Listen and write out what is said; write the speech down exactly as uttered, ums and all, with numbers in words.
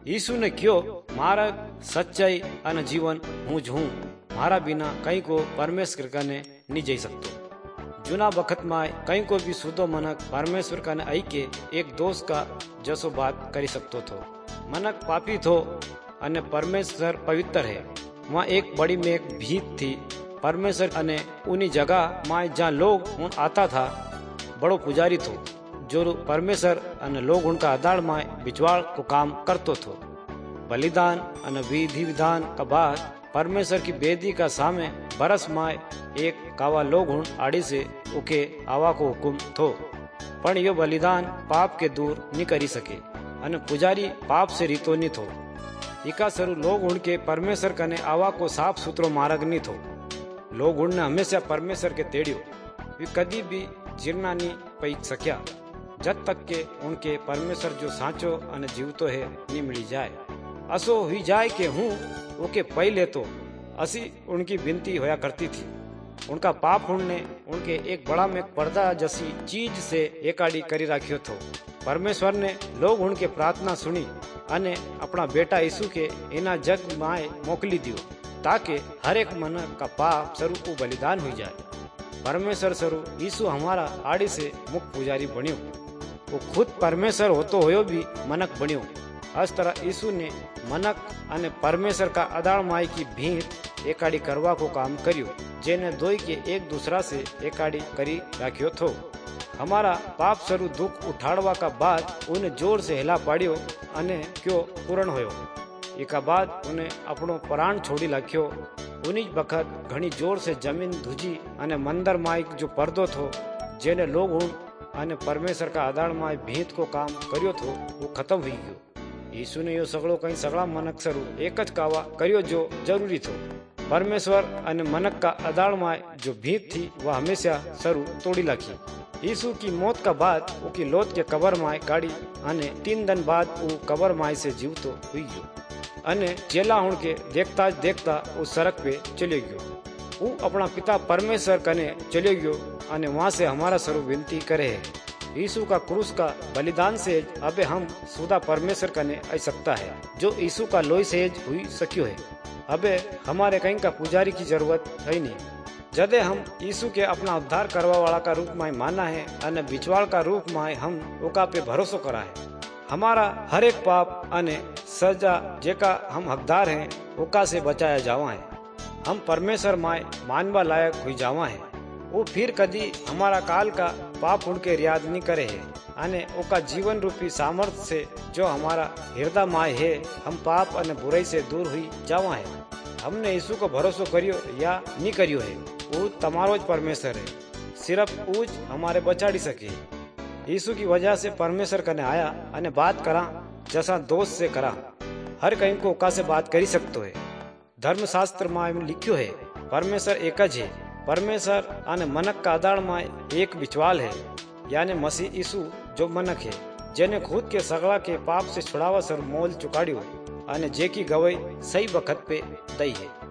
यीशु ने क्यों मार्ग सच्चाई अने जीवन हूँ ज हूँ मारा बिना कहीं को परमेश्वर कने नहीं जई सकतो। जूना वक्त में कहीं को भी सुधो मनक परमेश्वर कने आई के एक दोस्त का जसो बात करी सकतो थो। मनक पापी थो अने परमेश्वर पवित्र है। वहाँ एक बड़ी में एक भीत थी परमेश्वर अने उन्हीं जगह में जहाँ लोग उन आता था बड़ो पुजारी थो जो परमेश्वर अने लोग उनका आधार में बिचवाड़ को काम करतो थो। बलिदान अने विधि विधान का बाद परमेश्वर की बेदी का सामे बरस में एक कावा लोग उन आड़ी से उके आवा को हुकुम थो। पण यो बलिदान पाप के दूर नहीं करी सके अने पुजारी पाप से रीतो नहीं थो। इका सरू लोग उनके परमेश्वर कने आवा को साफ सुथरो मार्ग नहीं थो। लोग उनने हमेशा परमेश्वर के तेड़ियो वे कदी भी जीर्णा नहीं पई सक्या जब तक के उनके परमेश्वर जो साचो अने जीवतो है नहीं मिली जाए। असो हुई जाए के हूँ ओके पहले तो असी उनकी विनती होया करती थी। उनका पाप उनने उनके एक बड़ा में पर्दा जैसी चीज से एकाड़ी करी राख्यो थो। परमेश्वर ने लोग उनके प्रार्थना सुनी अने अपना बेटा यीशु के इना जग माए मोकली दियो ताकि हर एक मन का पाप स्वरूप बलिदान हो जाए। परमेश्वर स्वरूप यीशु हमारा आड़ी से मुख्य पुजारी बनियो। वो खुद परमेश्वर होतो होयो भी मनक बनियो। इस तरह यीशु ने मनक अने परमेश्वर का अदाड़ माई की भीड़ एकाड़ी करवा को काम करियो जेने दोई के एक दूसरा से एकाड़ी करी राख्यो थो। हमारा पाप स्वरूप दुख उठाड़वा का बाद उन्हें जोर से हिला पाड़ियो अने क्यों पूर्ण होयो। एका बाद उन्हें अपनो प्राण छोड़ी लाख्यो। उन्हीं बखत घनी जोर से जमीन धुजी अने मंदिर माइक जो पर्दो थो जेने लोग उन अने परमेश्वर का आधार माय भीत को काम करियो थो वो खत्म हुई गयो। यीशु ने यो सगळो कई सगळा मनक सरू एक ज कावा करियो जो जरूरी थो। परमेश्वर अने मनक का आधार माय जो भीत थी वह हमेशा सरू तोड़ी लाखी। यीशु की मौत का बाद उकी लोथ के कबर माय काढ़ी अने तीन दिन बाद वो कबर माय से जीवतो हुई गयो अने चेला हुण के देखता ज देखता वो सड़क पे चले गयो। वो अपना पिता परमेश्वर कने चले गयो अने वहाँ से हमारा स्वरूप विनती करे है। यीशु का क्रूस का बलिदान से अबे हम सुधा परमेश्वर कने आ सकता है जो यीशु का लोई से हुई सक्यो है। अबे हमारे कहीं का पुजारी की जरूरत है नहीं। जदे हम यीशु के अपना उद्धार करवा वाला का रूप में माना है अने बिचवाड़ का रूप में हम ओका पे भरोसो करा है। हमारा हर एक पाप अने सजा जेका हम हकदार हैं ओका से बचाया जावा है। हम परमेश्वर माय मानवा लायक हुई जावा है। वो फिर कदी हमारा काल का पाप उनके याद नहीं करे है अने ओका जीवन रूपी सामर्थ्य से जो हमारा हृदय माय है हम पाप अने बुराई से दूर हुई जावा है। हमने यीशु को भरोसो करियो या नहीं करियो है वो तमारो ज परमेश्वर है। सिर्फ ऊज हमारे बचाड़ी सके। यीशु की वजह से परमेश्वर कने आया अने बात करा जैसा दोस्त से करा। हर कहीं को ओका से बात करी सकतो है। धर्मशास्त्र में लिखियो है परमेश्वर एक ज है। परमेश्वर अने मनक का आधार में एक बिचवाल है यानी मसीह यीशु जो मनक है जेने खुद के सगड़ा के पाप से छुड़ावा सर मोल चुकाड़ियो अने जेकी गवाही सही वक्त पे दई है।